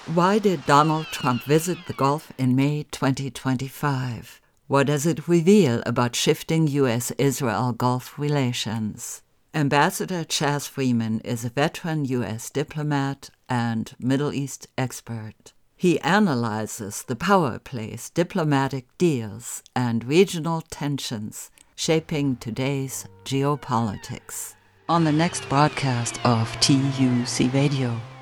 Why did Donald Trump visit the Gulf in May 2025? What does it reveal about shifting U.S.-Israel Gulf relations? Ambassador Chas Freeman is a veteran U.S. diplomat and Middle East expert. He analyzes the power plays, diplomatic deals, and regional tensions shaping today's geopolitics. On the next broadcast of TUC Radio.